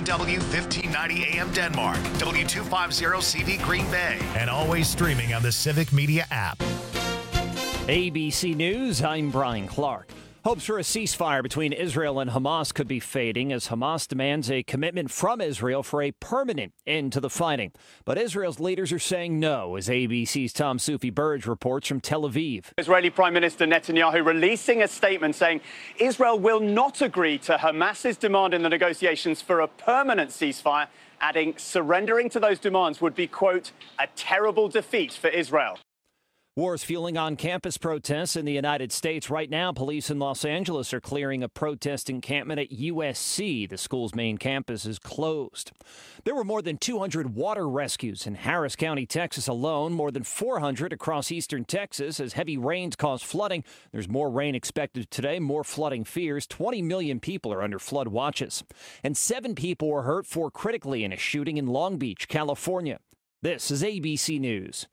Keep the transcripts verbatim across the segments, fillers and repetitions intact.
W fifteen ninety A M Denmark, W two fifty C V Green Bay, and always streaming on the Civic Media app. A B C News, I'm Brian Clark. Hopes for a ceasefire between Israel and Hamas could be fading as Hamas demands a commitment from Israel for a permanent end to the fighting. But Israel's leaders are saying no, as A B C's Tom Soufi-Burge reports from Tel Aviv. Israeli Prime Minister Netanyahu releasing a statement saying Israel will not agree to Hamas's demand in the negotiations for a permanent ceasefire, adding surrendering to those demands would be, quote, a terrible defeat for Israel. War is fueling on-campus protests in the United States. Right now, police in Los Angeles are clearing a protest encampment at U S C. The school's main campus is closed. There were more than two hundred water rescues in Harris County, Texas alone, more than four hundred across eastern Texas as heavy rains caused flooding. There's more rain expected today, more flooding fears. twenty million people are under flood watches. And seven people were hurt four critically in a shooting in Long Beach, California. This is A B C News.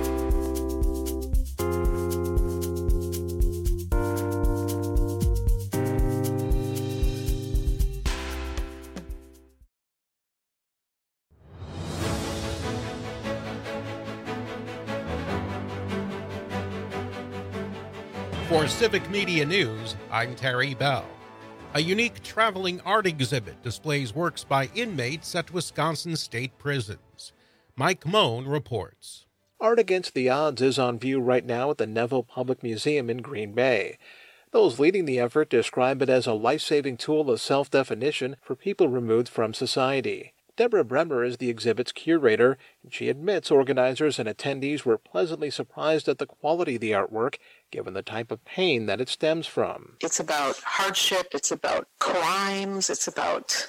For Civic Media News, I'm Terry Bell. A unique traveling art exhibit displays works by inmates at Wisconsin state prisons. Mike Moan reports. Art Against the Odds is on view right now at the Neville Public Museum in Green Bay. Those leading the effort describe it as a life-saving tool of self-definition for people removed from society. Deborah Bremer is the exhibit's curator, and she admits organizers and attendees were pleasantly surprised at the quality of the artwork, given the type of pain that it stems from. It's about hardship, it's about crimes, it's about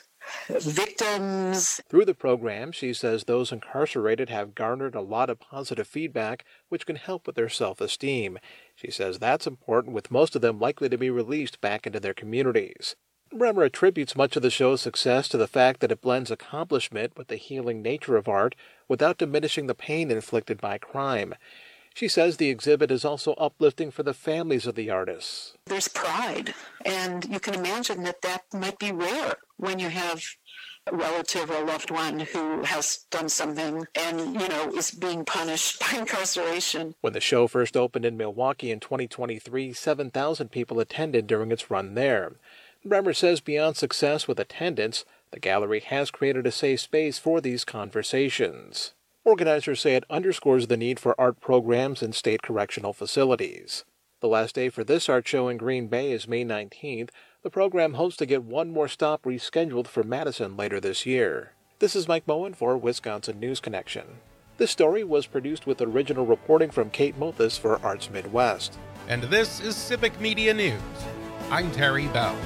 victims. Through the program, she says those incarcerated have garnered a lot of positive feedback, which can help with their self-esteem. She says that's important, with most of them likely to be released back into their communities. Bremer attributes much of the show's success to the fact that it blends accomplishment with the healing nature of art without diminishing the pain inflicted by crime. She says the exhibit is also uplifting for the families of the artists. There's pride, and you can imagine that that might be rare when you have a relative or a loved one who has done something and, you know, is being punished by incarceration. When the show first opened in Milwaukee in twenty twenty-three, seven thousand people attended during its run there. Bremer says beyond success with attendance, the gallery has created a safe space for these conversations. Organizers say it underscores the need for art programs in state correctional facilities. The last day for this art show in Green Bay is May nineteenth. The program hopes to get one more stop rescheduled for Madison later this year. This is Mike Moen for Wisconsin News Connection. This story was produced with original reporting from Kate Mothis for Arts Midwest. And this is Civic Media News. I'm Terry Bell.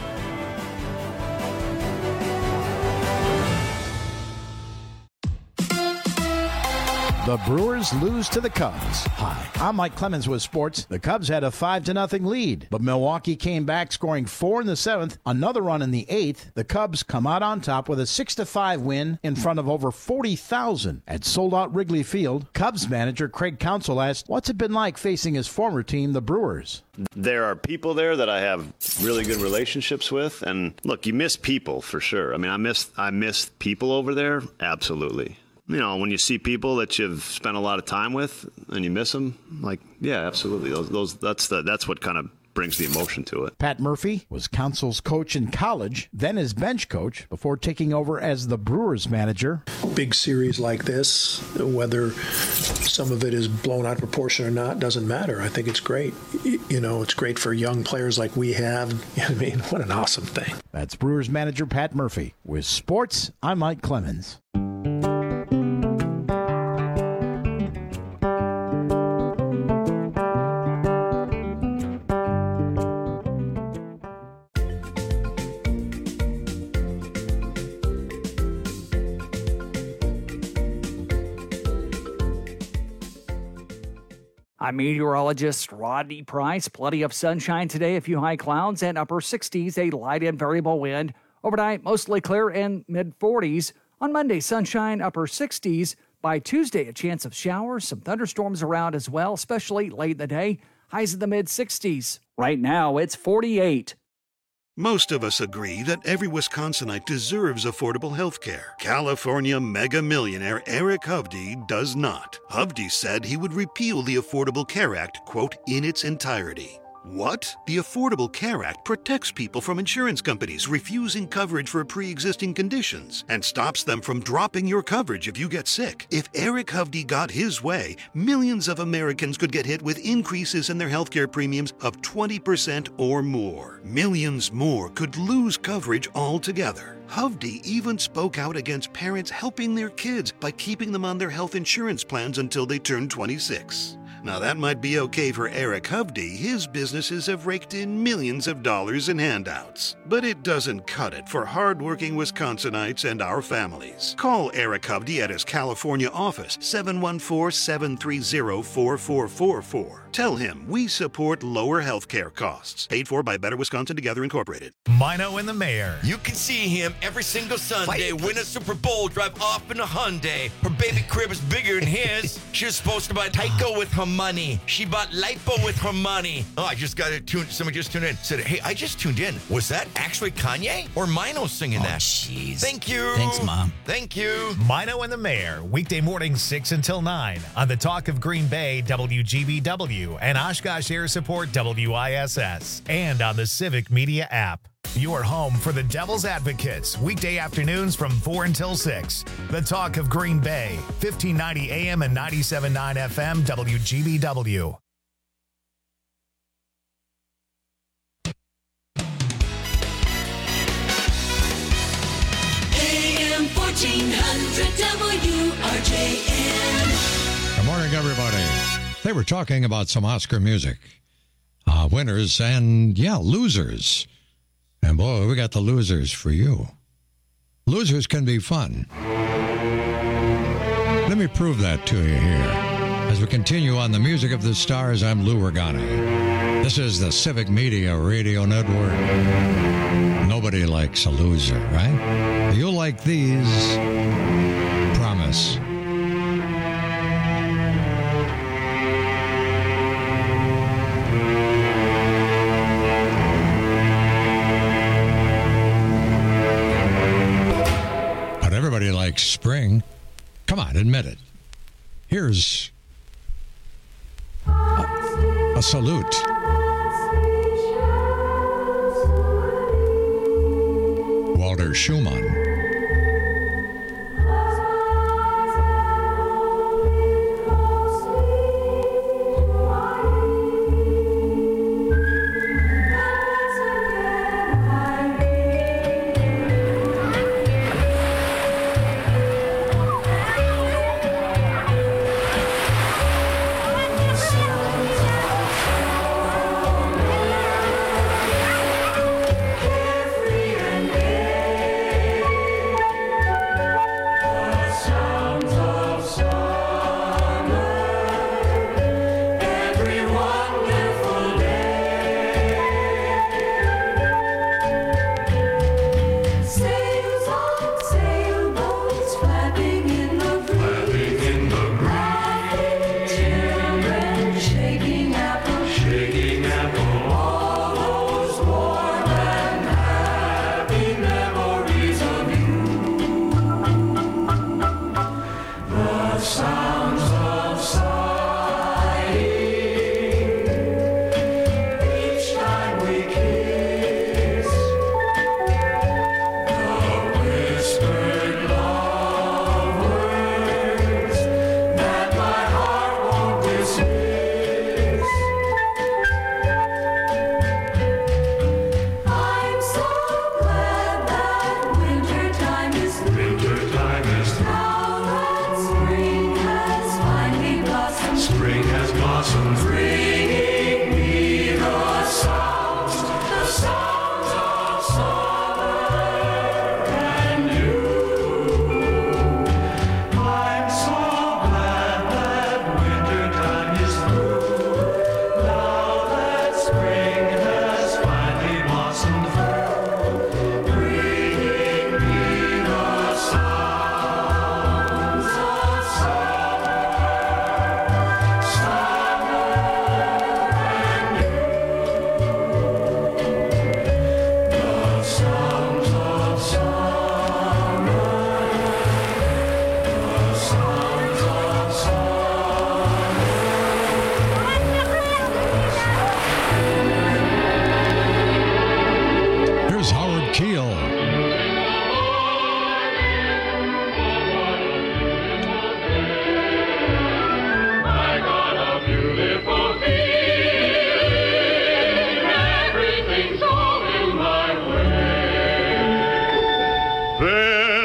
The Brewers lose to the Cubs. Hi, I'm Mike Clemens with sports. The Cubs had a five to nothing lead, but Milwaukee came back scoring four in the seventh, another run in the eighth. The Cubs come out on top with a six to five win in front of over forty thousand at sold-out Wrigley Field. Cubs manager Craig Counsell asked, what's it been like facing his former team, the Brewers? There are people there that I have really good relationships with, and look, you miss people for sure. I mean, I miss I miss people over there, absolutely. You know, when you see people that you've spent a lot of time with and you miss them, like, yeah, absolutely. Those, those that's the that's what kind of brings the emotion to it. Pat Murphy was Counsell's coach in college, then his bench coach, before taking over as the Brewers manager. Big series like this, whether some of it is blown out of proportion or not, doesn't matter. I think it's great. You know, it's great for young players like we have. I mean, what an awesome thing. That's Brewers manager Pat Murphy. With sports, I'm Mike Clemens. I'm meteorologist Rodney Price. Plenty of sunshine today, a few high clouds and upper sixties, a light and variable wind. Overnight, mostly clear and mid forties. On Monday, sunshine, upper sixties. By Tuesday, a chance of showers, some thunderstorms around as well, especially late in the day. Highs in the mid sixties. Right now, it's forty-eight. Most of us agree that every Wisconsinite deserves affordable health care. California mega millionaire Eric Hovde does not. Hovde said he would repeal the Affordable Care Act, quote, in its entirety. What? The Affordable Care Act protects people from insurance companies refusing coverage for pre-existing conditions and stops them from dropping your coverage if you get sick. If Eric Hovde got his way, millions of Americans could get hit with increases in their healthcare premiums of twenty percent or more. Millions more could lose coverage altogether. Hovde even spoke out against parents helping their kids by keeping them on their health insurance plans until they turn twenty-six. Now, that might be okay for Eric Hovde. His businesses have raked in millions of dollars in handouts. But it doesn't cut it for hardworking Wisconsinites and our families. Call Eric Hovde at his California office, seven one four, seven three zero, four four four four. Tell him we support lower health care costs. Paid for by Better Wisconsin Together Incorporated. Mino and the Mayor. You can see him every single Sunday win a Super Bowl, drive off in a Hyundai. Her baby crib is bigger than his. She was supposed to buy Tyco with her money. She bought Lipo with her money. Oh, I just got it tuned. Somebody just tuned in. Said, hey, I just tuned in. Was that actually Kanye or Mino singing oh, that? Jeez. Thank you. Thanks, Mom. Thank you. Mino and the Mayor, weekday mornings six until nine on the Talk of Green Bay, W G B W, and Oshkosh Air Support, W I S S, and on the Civic Media app. Your home for the Devil's Advocates, weekday afternoons from four until six. The Talk of Green Bay, fifteen ninety A M and ninety-seven point nine F M, W G B W. A M fourteen hundred W R J N. Good morning, everybody. They were talking about some Oscar music. Uh, winners and, yeah, losers. And boy, we got the losers for you. Losers can be fun. Let me prove that to you here. As we continue on the Music of the Stars, I'm Lou Regani. This is the Civic Media Radio Network. Nobody likes a loser, right? You'll like these. Promise. Everybody likes spring. Come on, admit it. Here's a, a salute. Walter Schumann.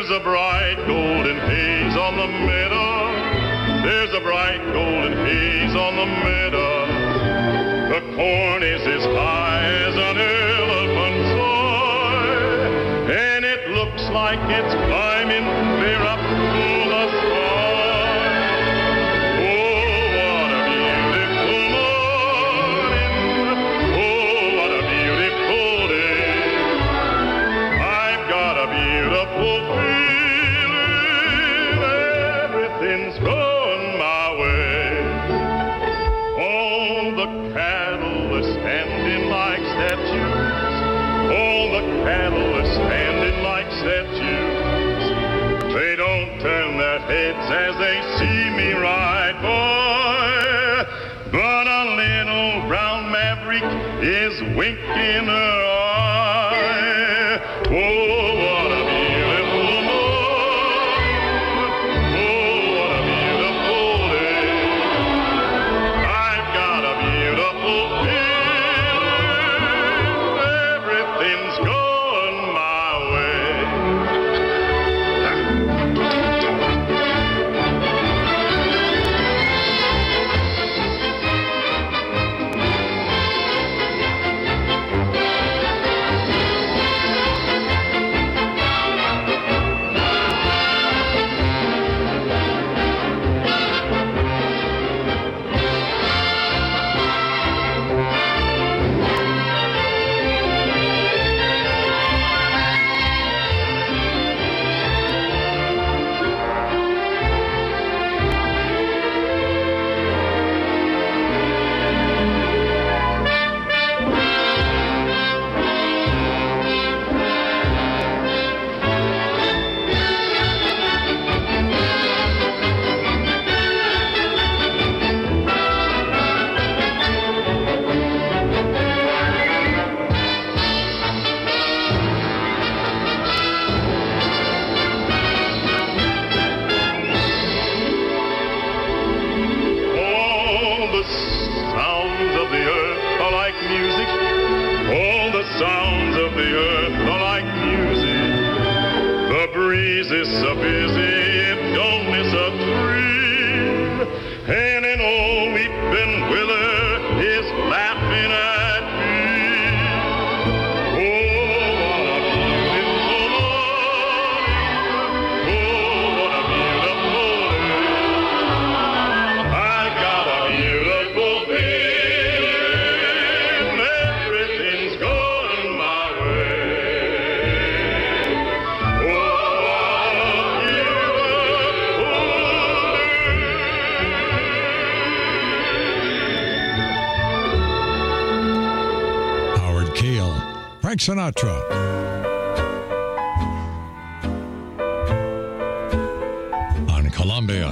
There's a bright golden haze on the meadow. There's a bright golden haze on the meadow. The corn is as high as an elephant's eye, and it looks like it's climbing clear up to the sky. Oh, what a beautiful morning. Oh, what a beautiful day. I've got a beautiful feeling. Everything's going my way. All the cattle are standing like statues. All the cattle are standing like statues. They don't turn their heads as they see me ride by. But a little brown maverick is winking her eye. Oh, what a beautiful morning. Oh, what a beautiful day. I've got a beautiful feeling. Everything's going my way. All the sounds of the earth are like music. All the sounds of the earth are like music. The breeze is so busy, it don't miss a tree. And an old weeping willow is laughing at me. Oh, what a beautiful morning. Oh, what a beautiful day. I got a beautiful feeling. Everything's going my way. Oh, what a beautiful Howard Keel, Frank Sinatra. On Columbia.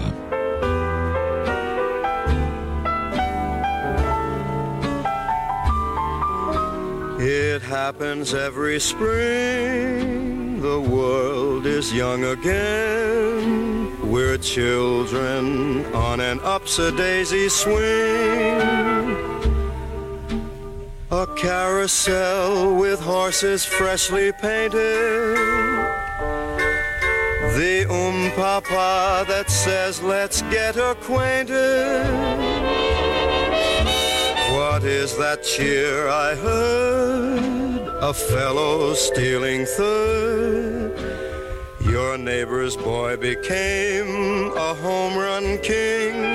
It happens every spring. The world is young again. We're children on an upsy-daisy swing. A carousel with horses freshly painted. The um-papa that says, let's get acquainted. What is that cheer I heard? A fellow stealing third. Your neighbor's boy became a home run king.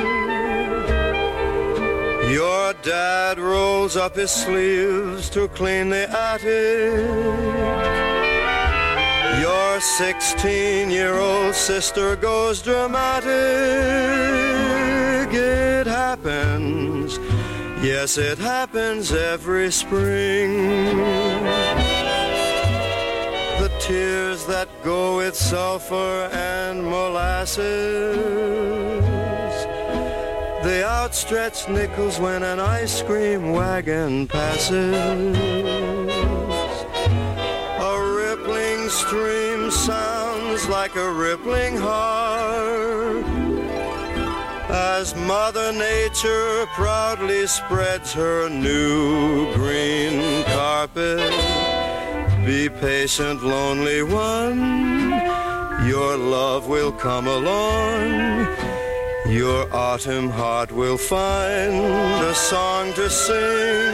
Your dad rolls up his sleeves to clean the attic. Your sixteen-year-old sister goes dramatic. It happens. Yes, it happens every spring. The tears that go with sulfur and molasses. The outstretched nickels when an ice cream wagon passes. A rippling stream sounds like a rippling heart. As Mother Nature proudly spreads her new green carpet. Be patient, lonely one, your love will come along. Your autumn heart will find a song to sing.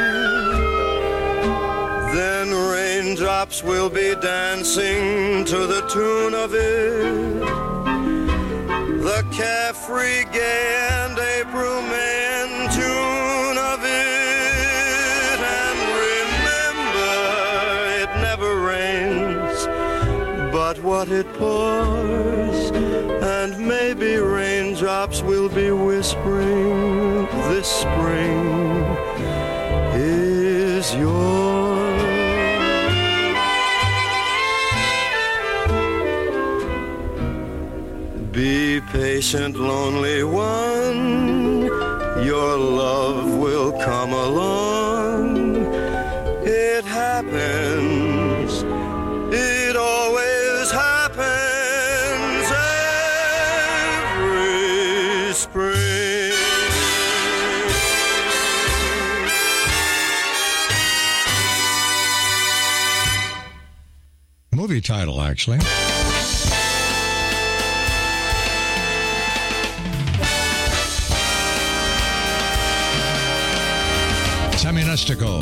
Then raindrops will be dancing to the tune of it. The carefree, gay and April May tune of it. And remember, it never rains but what it pours. And maybe raindrops will be whispering this spring is yours. Be patient, lonely one, your love will come along. It happens, it always happens every spring. Movie title, actually. Seministical.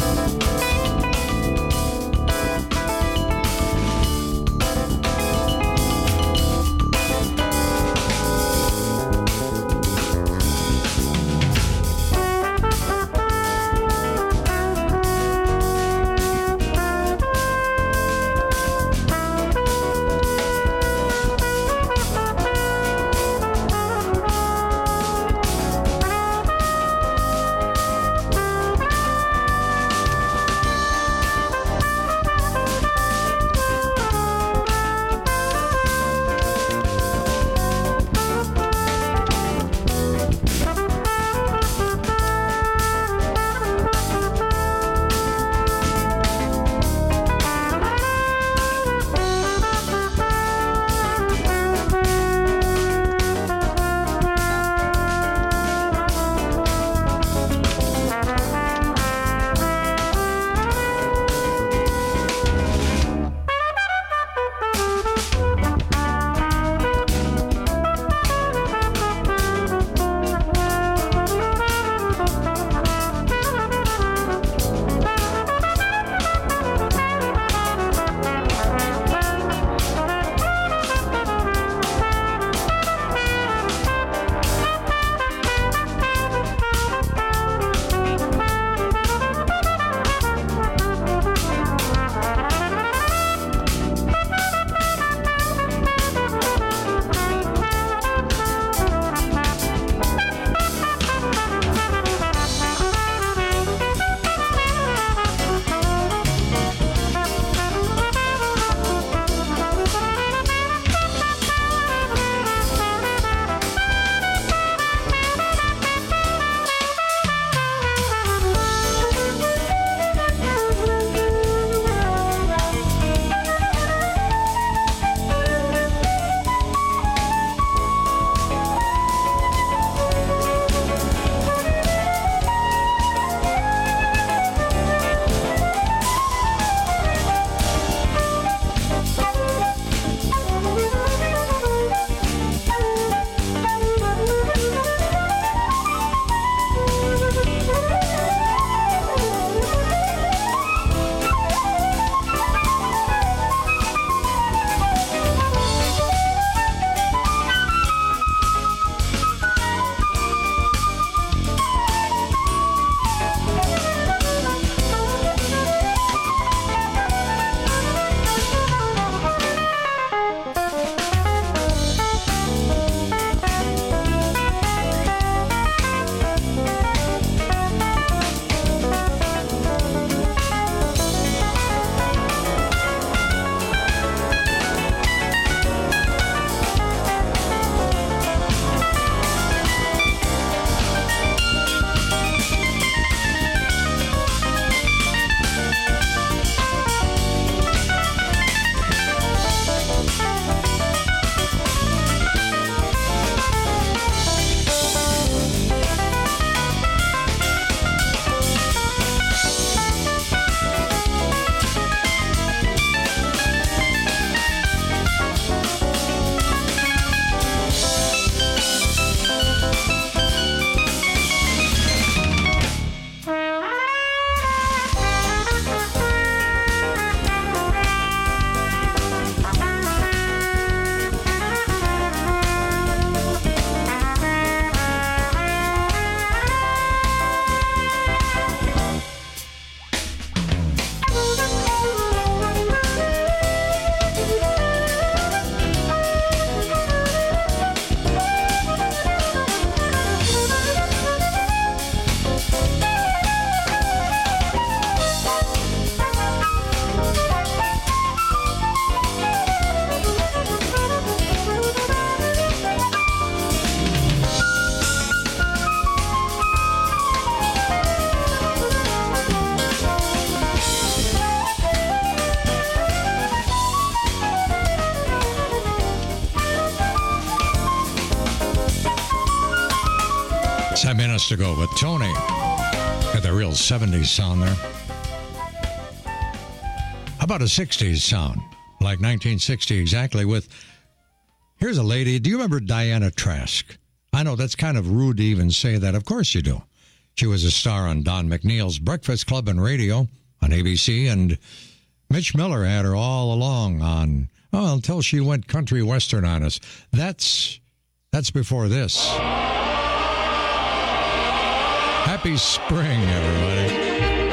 Seven minutes to go, but Tony got the real seventies sound there. How about a sixties sound? Like nineteen sixty exactly with... Here's a lady. Do you remember Diana Trask? I know that's kind of rude to even say that. Of course you do. She was a star on Don McNeil's Breakfast Club and Radio on A B C, and Mitch Miller had her all along on, well, until she went country western on us. That's, that's before this. Happy spring, everybody.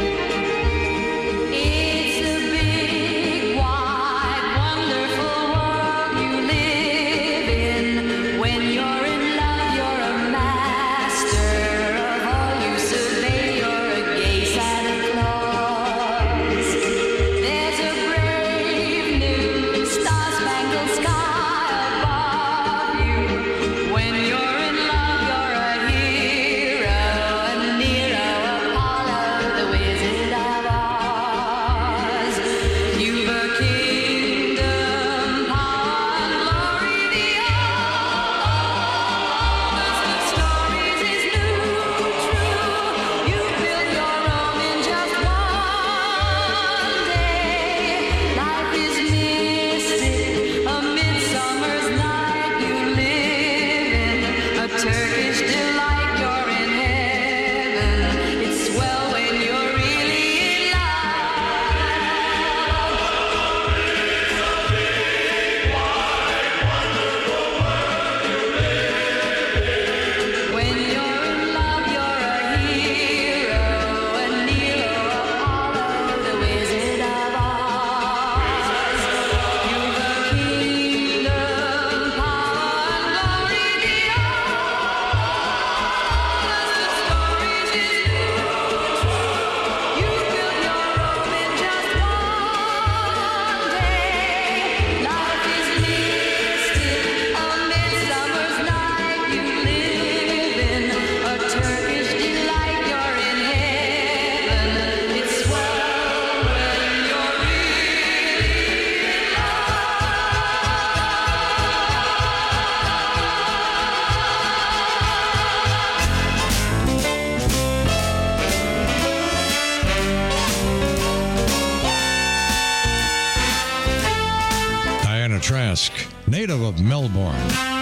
Trask, native of Melbourne.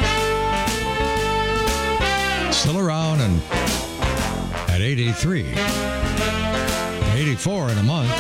Still around and at eighty-three. eighty-four in a month.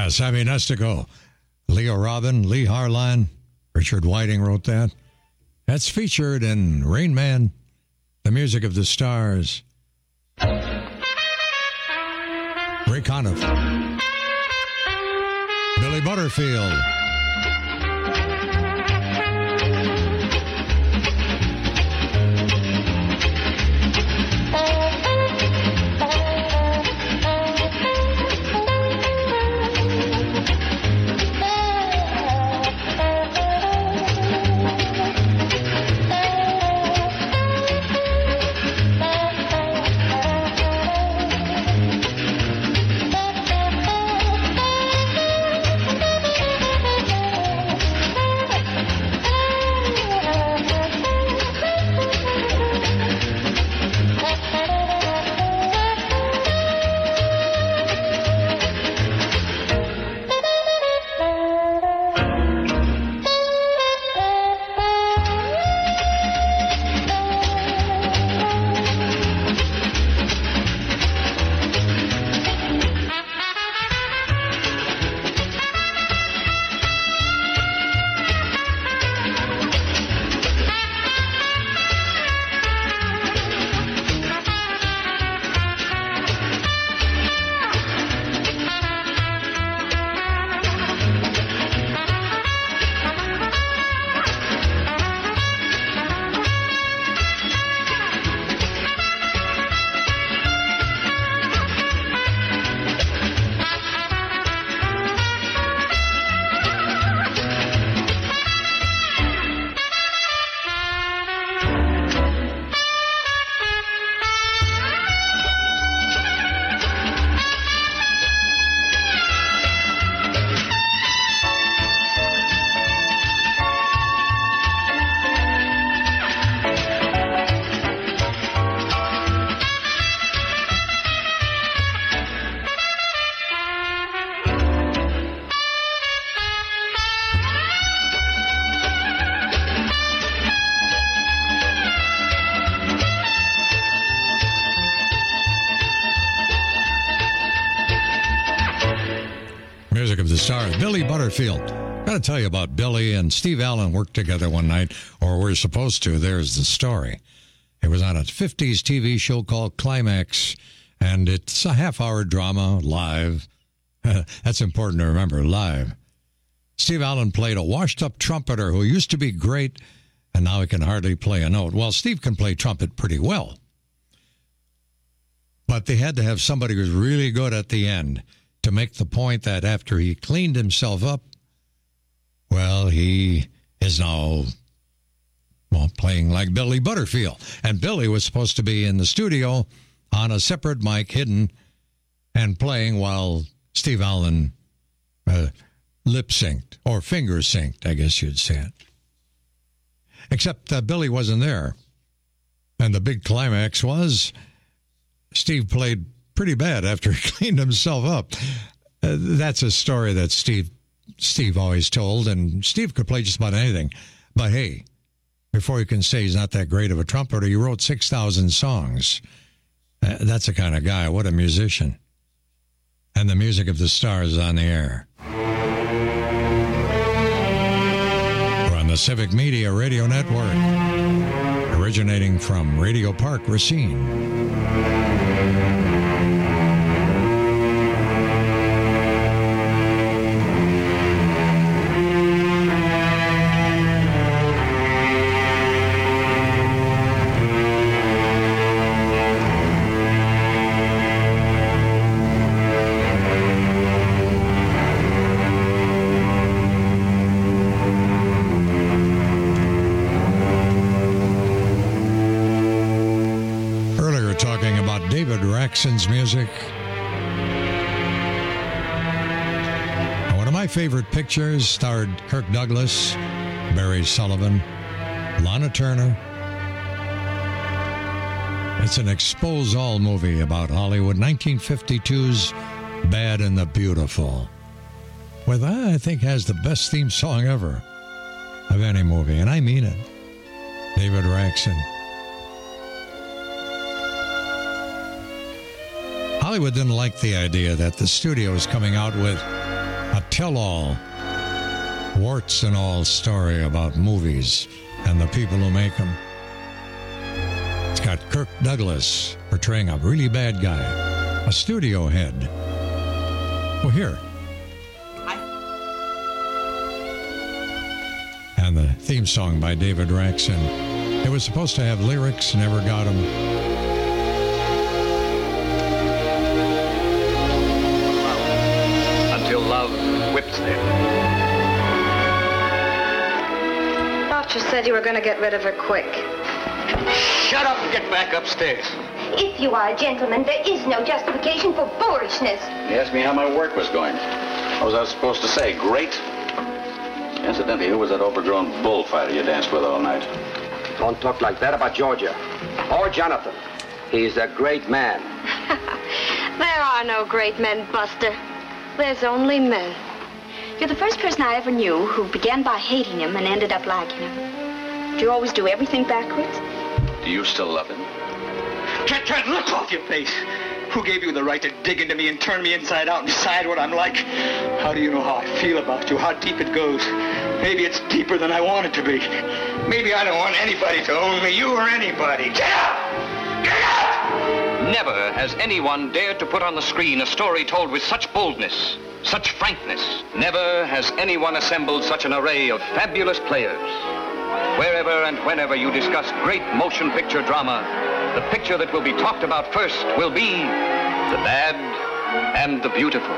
Yeah, Sammy Nestico, Leo Robin, Lee Harline, Richard Whiting wrote that. That's featured in Rain Man, The Music of the Stars. Ray Conniff, Billy Butterfield. Music of the Stars, Billy Butterfield. Got to tell you about Billy and Steve Allen worked together one night, or we're supposed to. There's the story. It was on a fifties T V show called Climax, and it's a half-hour drama, live. That's important to remember, live. Steve Allen played a washed-up trumpeter who used to be great, and now he can hardly play a note. Well, Steve can play trumpet pretty well. But they had to have somebody who was really good at the end to make the point that after he cleaned himself up, well, he is now, well, playing like Billy Butterfield. And Billy was supposed to be in the studio on a separate mic, hidden, and playing while Steve Allen uh, lip-synced, or finger-synced, I guess you'd say it. Except uh, Billy wasn't there. And the big climax was Steve played pretty bad after he cleaned himself up. Uh, that's a story that Steve Steve always told, and Steve could play just about anything. But hey, before you can say he's not that great of a trumpeter, he wrote six thousand songs. Uh, that's the kind of guy. What a musician. And the Music of the Stars is on the air. We're on the Civic Media Radio Network, originating from Radio Park, Racine. Jackson's music. One of my favorite pictures starred Kirk Douglas, Barry Sullivan, Lana Turner. It's an expose-all movie about Hollywood, nineteen fifty-two's Bad and the Beautiful, with, I think, has the best theme song ever of any movie, and I mean it. David Raxon. Hollywood didn't like the idea that the studio was coming out with a tell-all, warts and all story about movies and the people who make them. It's got Kirk Douglas portraying a really bad guy, a studio head. Well, here. And the theme song by David Raxon. It was supposed to have lyrics, never got them. Until love whips them. Doctor said you were going to get rid of her quick. Shut up and get back upstairs. If you are a gentleman, there is no justification for boorishness. He asked me how my work was going. What was I supposed to say? Great? Incidentally, who was that overgrown bullfighter you danced with all night? Don't talk like that about Georgia. Or Jonathan. He's a great man. There are no great men, Buster. There's only men. You're the first person I ever knew who began by hating him and ended up liking him. Do you always do everything backwards? Do you still love him? Get that look off your face! Who gave you the right to dig into me and turn me inside out and decide what I'm like? How do you know how I feel about you? How deep it goes? Maybe it's deeper than I want it to be. Maybe I don't want anybody to own me, you or anybody. Get out! Get out! Never has anyone dared to put on the screen a story told with such boldness, such frankness. Never has anyone assembled such an array of fabulous players. Wherever and whenever you discuss great motion picture drama, the picture that will be talked about first will be the bad and the beautiful.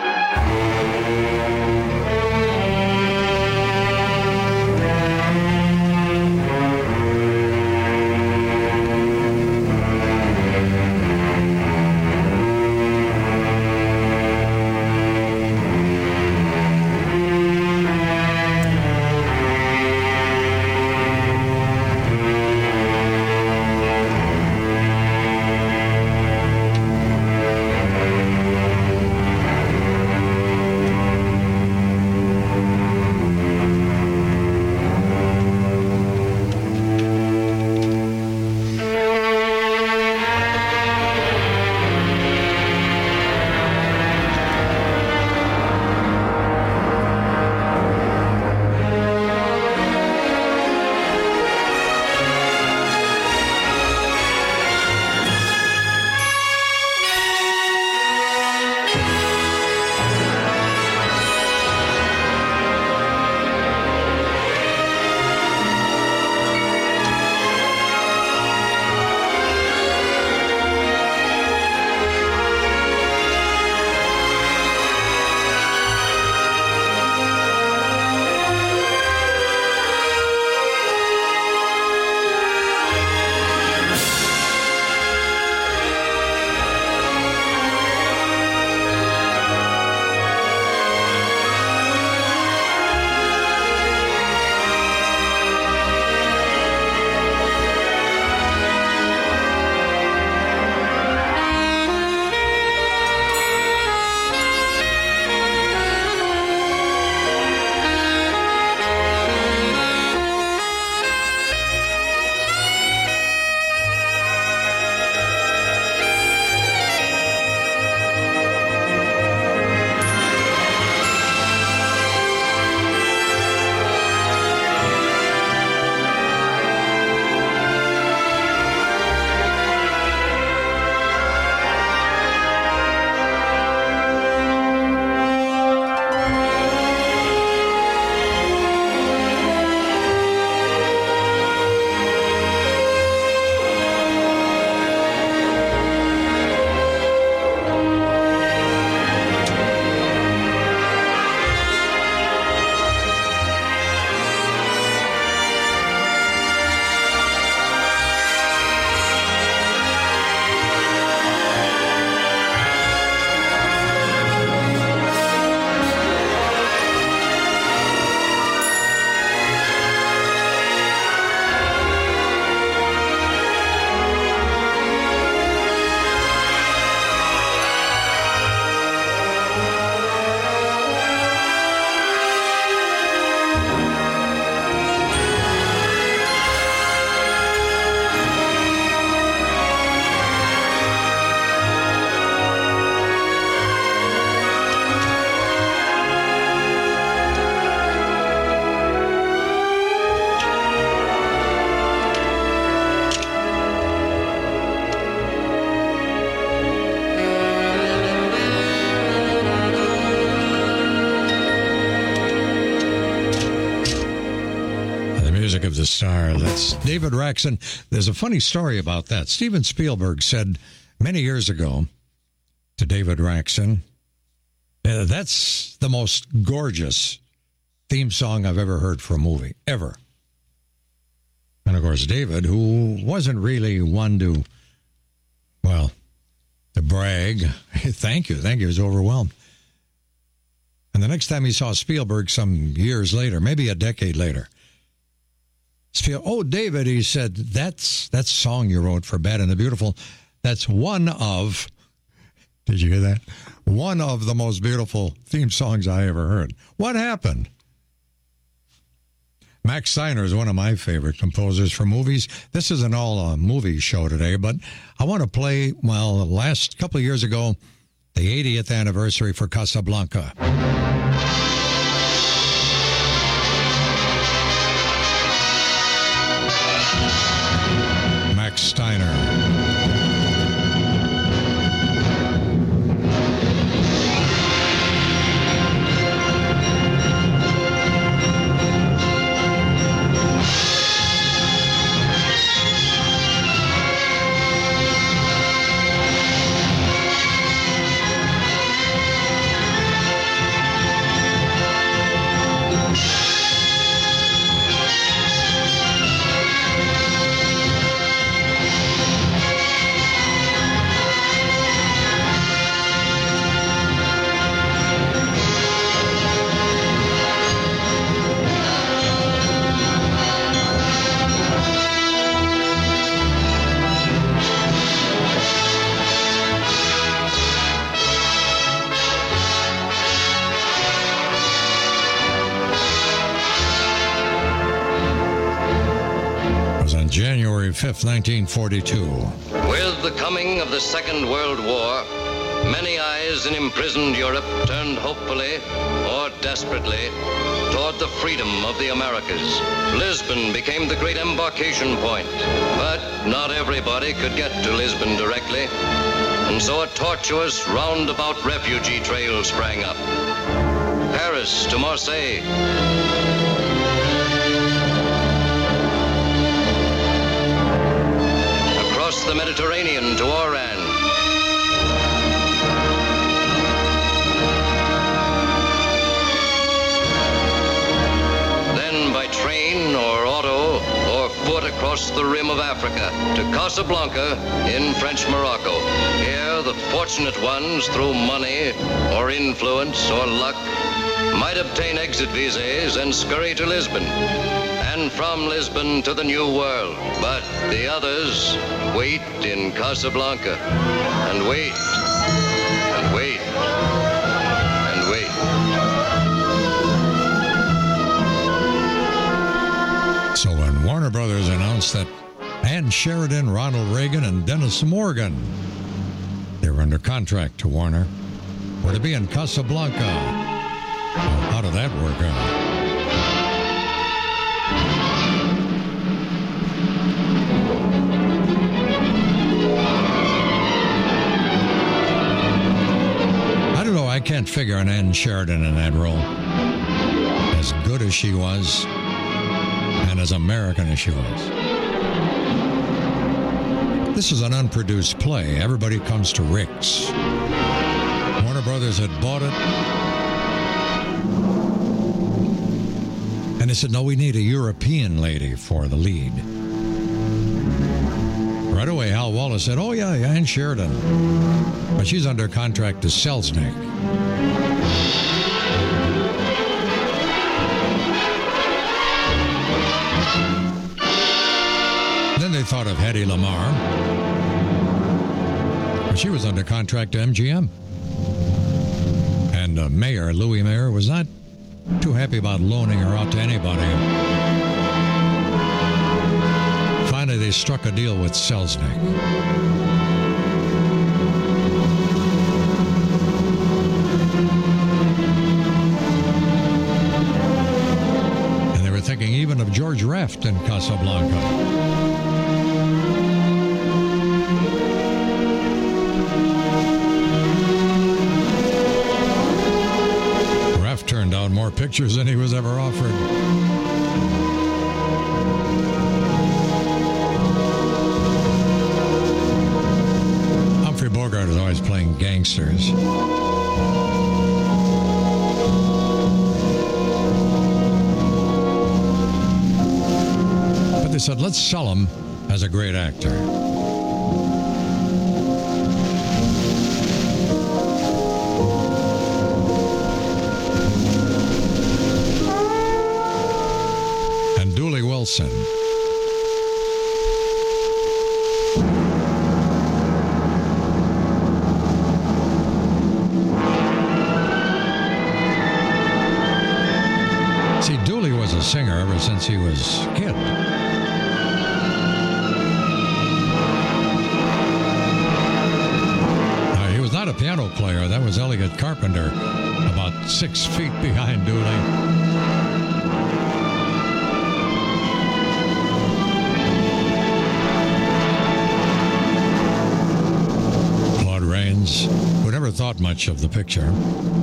music of the stars. That's David Raksin. There's a funny story about that. Steven Spielberg said many years ago to David Raksin, uh, that's the most gorgeous theme song I've ever heard for a movie, ever. And, of course, David, who wasn't really one to, well, to brag. Thank you. Thank you. He was overwhelmed. And the next time he saw Spielberg some years later, maybe a decade later, Spiel, oh, David, he said, that's that song you wrote for Bad and the Beautiful, that's one of, did you hear that? One of the most beautiful theme songs I ever heard. What happened? Max Steiner is one of my favorite composers for movies. This isn't all a movie show today, but I want to play, well, the last couple of years ago, the eightieth anniversary for Casablanca. Max Steiner. January fifth, nineteen forty-two. With the coming of the Second World War, many eyes in imprisoned Europe turned hopefully or desperately toward the freedom of the Americas. Lisbon became the great embarkation point, but not everybody could get to Lisbon directly, and so a tortuous roundabout refugee trail sprang up. Paris to Marseille, across the Mediterranean to Oran, then by train or auto or foot across the rim of Africa to Casablanca in French Morocco. Here the fortunate ones, through money or influence or luck, might obtain exit visas and scurry to Lisbon, and from Lisbon to the New World. But the others wait in Casablanca, and wait, and wait, and wait. So when Warner Brothers announced that Ann Sheridan, Ronald Reagan, and Dennis Morgan, they were under contract to Warner, were to be in Casablanca, well, how did that work out? I don't know, I can't figure an Ann Sheridan in that role. As good as she was, and as American as she was. This is an unproduced play. Everybody comes to Rick's. Warner Brothers had bought it. And they said, no, we need a European lady for the lead. Right away, Hal Wallace said, oh, yeah, yeah, Ann Sheridan. But she's under contract to Selznick. Then they thought of Hedy Lamarr. But she was under contract to M G M. And uh, Mayer, Louis Mayer, was not too happy about loaning her out to anybody. Finally, they struck a deal with Selznick. And they were thinking even of George Raft in Casablanca. Turned out more pictures than he was ever offered. gangsters. But they said, let's sell him as a great actor. And Dooley Wilson. See, Dooley was a singer ever since he was a kid. Uh, he was not a piano player. That was Elliot Carpenter, about six feet behind Dooley. Who never thought much of the picture.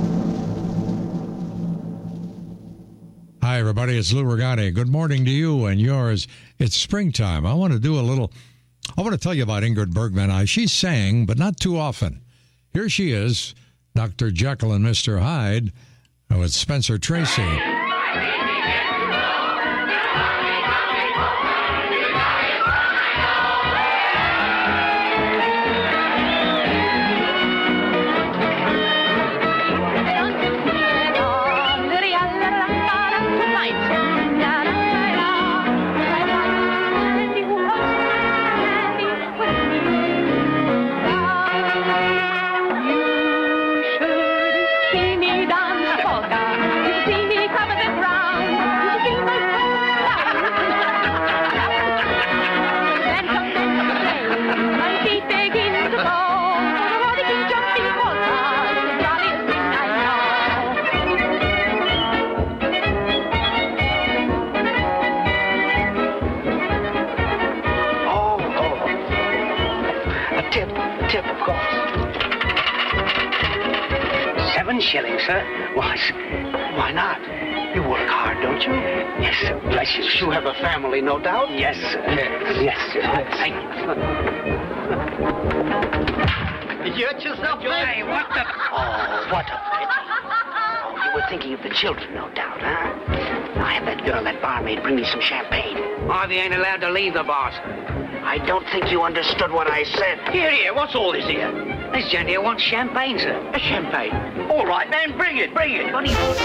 Hi, everybody. It's Lou Regani. Good morning to you and yours. It's springtime. I want to do a little, I want to tell you about Ingrid Bergman. I, she sang, but not too often. Here she is, Doctor Jekyll and Mister Hyde, with Spencer Tracy. Shillings, sir? Why, why not? You work hard, don't you? Yes, sir. Bless you. You have a family, no doubt? Yes, sir. Yes, sir. Thank you. You hurt yourself, Hey, what the... Oh, what a pity. Oh, you were thinking of the children, no doubt, huh? I have that girl, that barmaid, bring me some champagne. Harvey ain't allowed to leave the boss. I don't think you understood what I said. Here, here, what's all this here? This gent here wants champagne, sir. A champagne? All right, then, bring it, bring it. What do you want?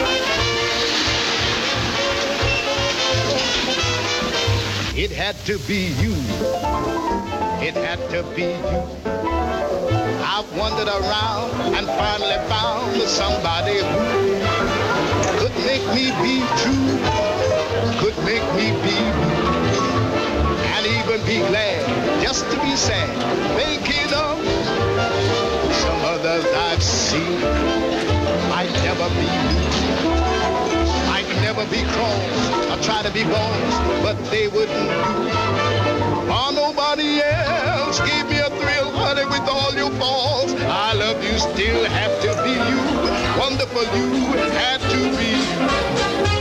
It had to be you. It had to be you. I've wandered around and finally found somebody who could make me be true, could make me be blue, and even be glad just to be sad, thinking of some others I've seen. Might never be blue, might never be cross, or try to be boss, but they wouldn't do. For nobody else gave me a thrill, honey, with all your faults. I love you, still have to be you. Wonderful you had to be you.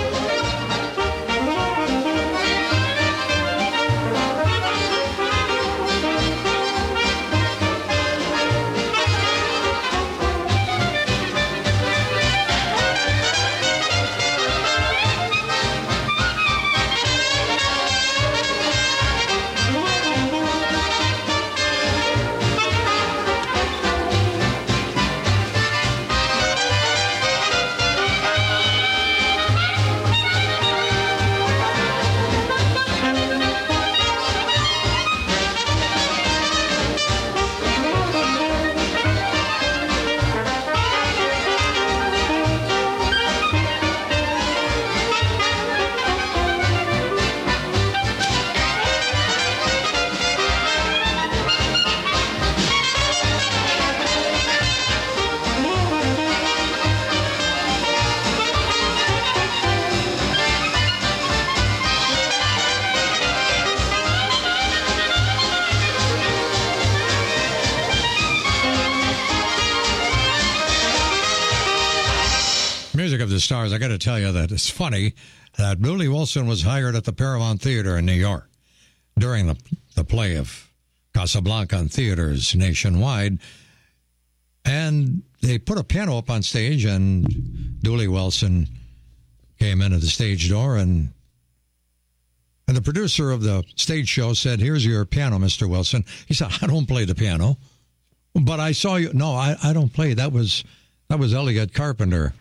Music of the Stars, I got to tell you that it's funny that Dooley Wilson was hired at the Paramount Theater in New York during the, the play of Casablanca in theaters nationwide. And they put a piano up on stage, and Dooley Wilson came in at the stage door, and and the producer of the stage show said, "Here's your piano, Mister Wilson." He said, "I don't play the piano, but I saw you." "No, I, I don't play. That was that was Elliot Carpenter."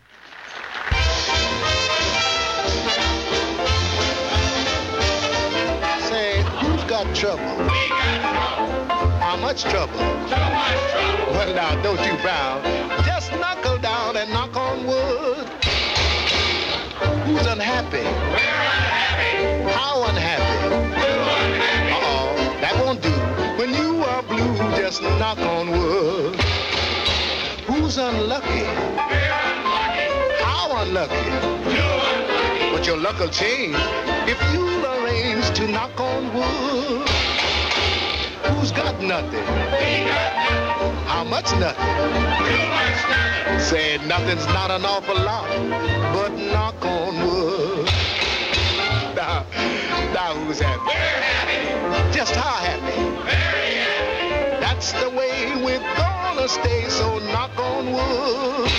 Say, who's got trouble? We got trouble. How much trouble? Too much trouble. Well, now, don't you frown. Just knuckle down and knock on wood. Who's unhappy? We're unhappy. How unhappy? Too unhappy. Uh-oh, that won't do. When you are blue, just knock on wood. Who's unlucky? We're unlucky. How unlucky? Too unlucky. But your luck will change if you arrange to knock on wood. Who's got nothing? We got nothing. How much nothing? Too much nothing. Said nothing's not an awful lot, but knock on wood. Now, now who's happy? We're happy. Just how happy? Very happy. That's the way we're gonna stay, so knock on wood.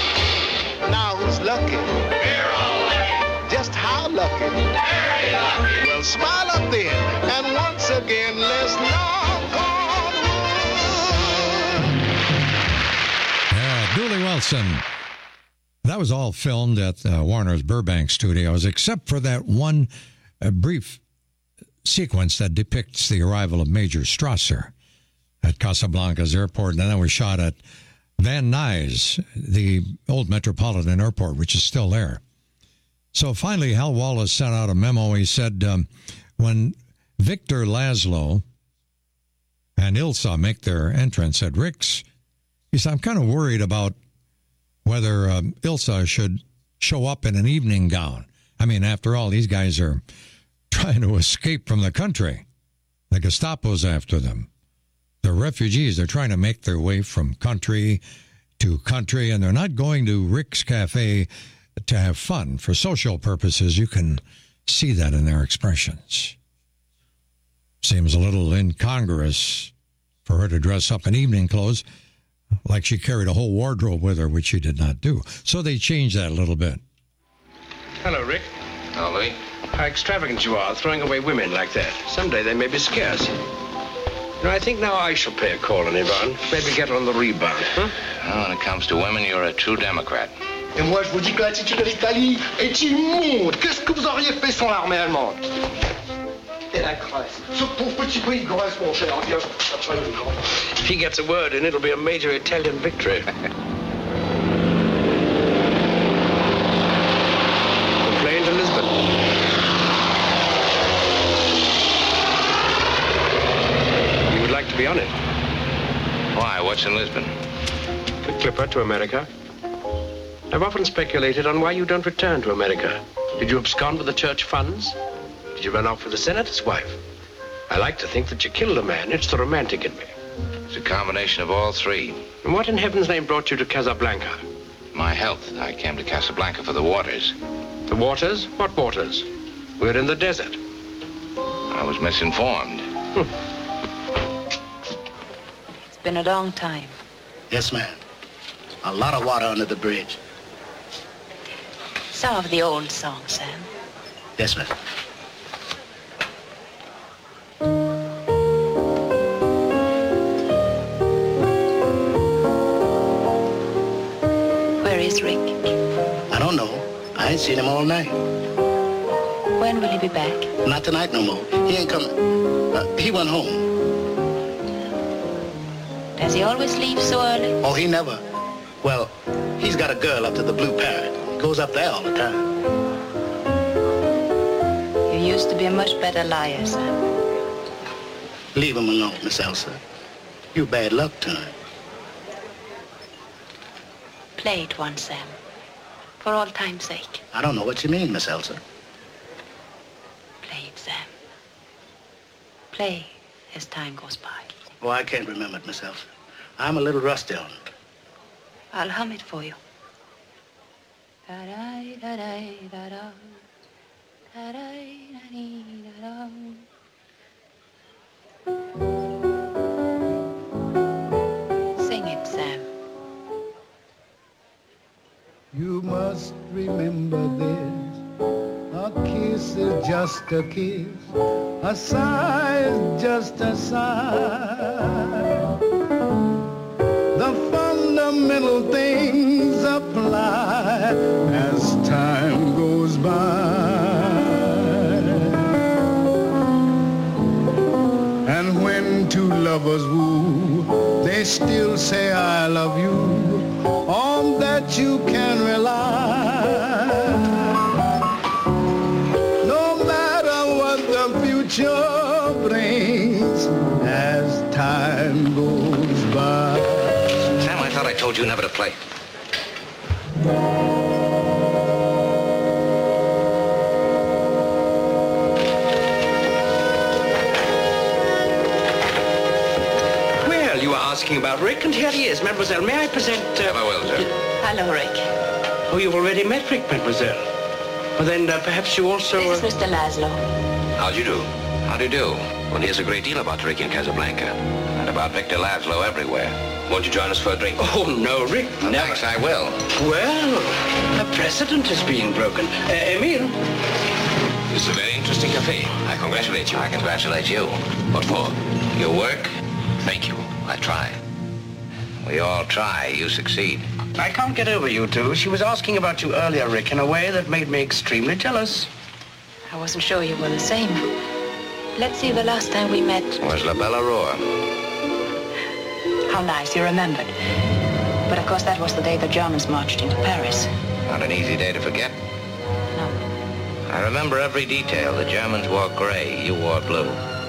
Now who's lucky? We're all lucky. Just how lucky? Very lucky. Well, smile up then, and once again, let's knock on wood. Yeah, Dooley Wilson. That was all filmed at uh, Warner's Burbank Studios, except for that one uh, brief sequence that depicts the arrival of Major Strasser at Casablanca's airport. And then that was shot at Van Nuys, the old Metropolitan Airport, which is still there. So finally, Hal Wallace sent out a memo. He said, um, when Victor Laszlo and Ilsa make their entrance at Rick's, he said, I'm kind of worried about whether um, Ilsa should show up in an evening gown. I mean, after all, these guys are trying to escape from the country. The Gestapo's after them. They're refugees. They're trying to make their way from country to country, and they're not going to Rick's Cafe to have fun. For social purposes, you can see that in their expressions. Seems a little incongruous for her to dress up in evening clothes like she carried a whole wardrobe with her, which she did not do. So they changed that a little bit. Hello, Rick. Hello, Lee. How extravagant you are, throwing away women like that. Someday they may be scarce. You know, I think now I shall pay a call on Yvonne. Maybe get her on the rebound, huh? Well, when it comes to women, you're a true Democrat. Et moi, je vous dis que l'attitude de l'Italie est immonde. Qu'est-ce que vous auriez fait sans l'armée allemande? Et la Grèce. Ce pauvre petit pays de Grèce, mon cher. Viens, absolument. If he gets a word in, it'll be a major Italian victory. Complain to Lisbon. You would like to be on it? Why? What's in Lisbon? The Clipper to America. I've often speculated on why you don't return to America. Did you abscond with the church funds? Did you run off with the senator's wife? I like to think that you killed a man. It's the romantic in me. It's a combination of all three. And what in heaven's name brought you to Casablanca? My health. I came to Casablanca for the waters. The waters? What waters? We're in the desert. I was misinformed. It's been a long time. Yes, ma'am. A lot of water under the bridge. Some of the old songs, Sam. Yes, ma'am. Where is Rick? I don't know. I ain't seen him all night. When will he be back? Not tonight no more. He ain't coming. Uh, he went home. Does he always leave so early? Oh, he never. Well, he's got a girl up to the Blue Parrot. Goes up there all the time. You used to be a much better liar, Sam. Leave him alone, Miss Elsa. You bad luck to him. Play it once, Sam. For all time's sake. I don't know what you mean, Miss Elsa. Play it, Sam. Play as time goes by. Oh, I can't remember it, Miss Elsa. I'm a little rusty on it. I'll hum it for you. Da-da, da-da, da-da. Da-da, da-da, da-da. Sing it, Sam. You must remember this. A kiss is just a kiss. A sigh is just a sigh. The fundamental things apply as time goes by. And when two lovers woo, they still say I love you. On that you can rely. No matter what the future brings as time goes by. Sam, I thought I told you never to play. Well, you were asking about Rick, and here he is. Mademoiselle, may I present... Uh, Hello, Elsa. Hello, Rick. Oh, you've already met Rick, Mademoiselle. Well, then uh, perhaps you also... This is uh, Mister Laszlo. How do you do? How do you do? One hears a great deal about Rick in Casablanca. And about Victor Laszlo everywhere. Won't you join us for a drink? Oh, no, Rick, Well, never. thanks, I will. Well, a precedent is being broken. Uh, Emile? This is a very interesting cafe. I congratulate you. I congratulate you. What for? Your work? Thank you. I try. We all try. You succeed. I can't get over you two. She was asking about you earlier, Rick, in a way that made me extremely jealous. I wasn't sure you were the same. Let's see, the last time we met. Was La Belle Aurore. How nice, you remembered. But of course that was the day the Germans marched into Paris. Not an easy day to forget. No. I remember every detail. The Germans wore gray. You wore blue.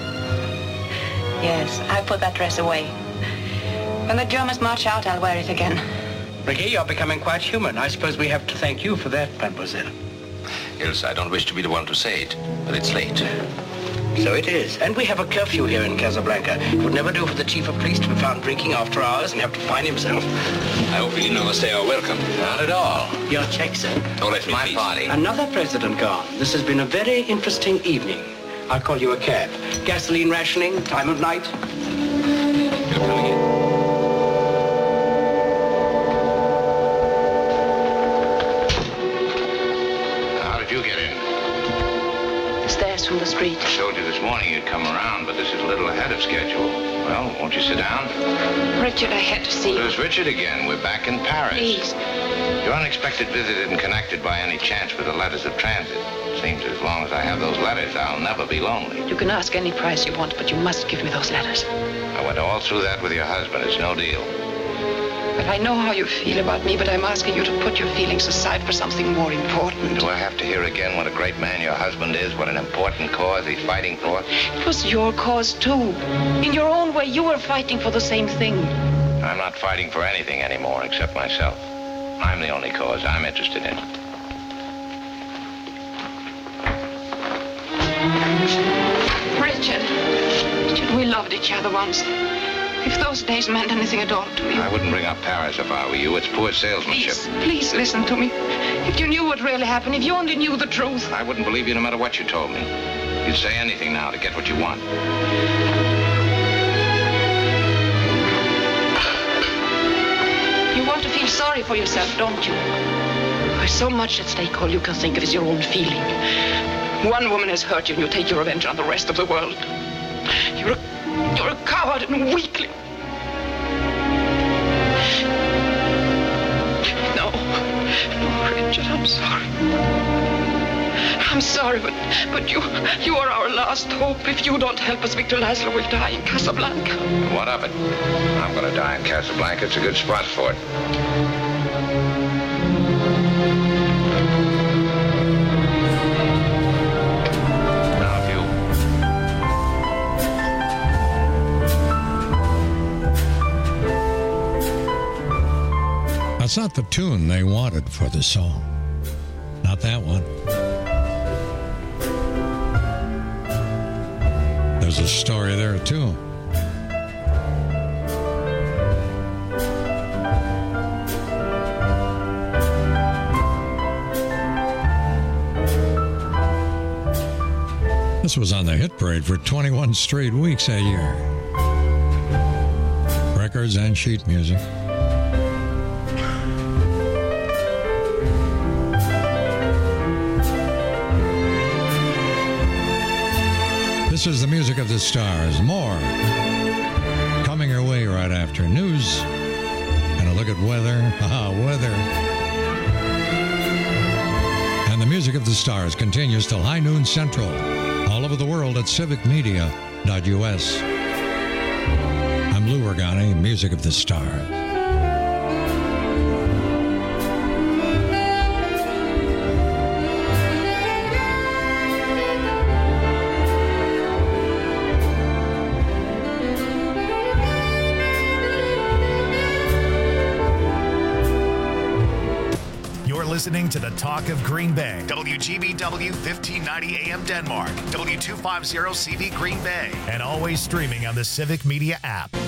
Yes, I put that dress away. When the Germans march out, I'll wear it again. Ricky, you're becoming quite human. I suppose we have to thank you for that, Mademoiselle. Ilse, I don't wish to be the one to say it, but it's late. So it is. And we have a curfew here in Casablanca. It would never do for the chief of police to be found drinking after hours and have to fine himself. I hope you didn't overstay our welcome. Not at all. Your check, sir. Don't let me my party. Another president gone. This has been a very interesting evening. I'll call you a cab. Gasoline rationing, time of night. You're coming in. How did you get in? Stairs from the street. I told you this morning you'd come around, but this is a little ahead of schedule. Well, won't you sit down? Richard, I had to see you. There's Richard again. We're back in Paris. Please. Your unexpected visit isn't connected by any chance with the letters of transit. Seems as long as I have those letters, I'll never be lonely. You can ask any price you want, but you must give me those letters. I went all through that with your husband. It's no deal. But I know how you feel about me, but I'm asking you to put your feelings aside for something more important. Do I have to hear again what a great man your husband is, what an important cause he's fighting for? It was your cause, too. In your own way, you were fighting for the same thing. I'm not fighting for anything anymore except myself. I'm the only cause I'm interested in. Richard, Richard, we loved each other once. If those days meant anything at all to me. I wouldn't bring up Paris if I were you. It's poor salesmanship. Please, please listen to me. If you knew what really happened, if you only knew the truth. I wouldn't believe you no matter what you told me. You'd say anything now to get what you want. You want to feel sorry for yourself, don't you? There's so much at stake. All you can think of is your own feeling. One woman has hurt you, and you take your revenge on the rest of the world. You're a, you're a coward and a weakling. No, no, Richard, I'm sorry. I'm sorry, but but you you are our last hope. If you don't help us, Victor Laszlo will die in Casablanca. What of it? I'm going to die in Casablanca. It's a good spot for it. That's not the tune they wanted for the song. Not that one. There's a story there, too. This was on the hit parade for twenty-one straight weeks that year. Records and sheet music. This is the music of the stars. More coming your way right after news and a look at weather. Ah, weather. And the music of the stars continues till high noon central. All over the world at civic media dot U S. I'm Lou Ragani, music of the stars. Listening to the Talk of Green Bay, W G B W fifteen ninety A M Denmark, W two fifty C B Green Bay, and always streaming on the Civic Media app.